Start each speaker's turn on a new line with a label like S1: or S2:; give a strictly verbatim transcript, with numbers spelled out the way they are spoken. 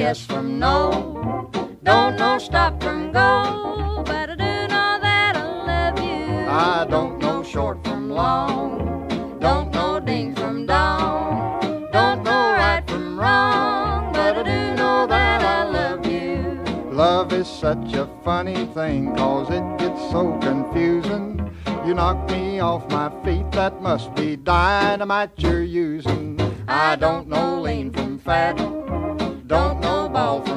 S1: yes from no. Don't know stop from go, but I do know that I love you. I don't know short from long, don't know ding from dong, don't know right from wrong, but I do know that I love you. Love is such a funny thing, 'cause it gets so confusing. You knock me off my feet, that must be dynamite you're using. I don't know lean from fat, don't know ball from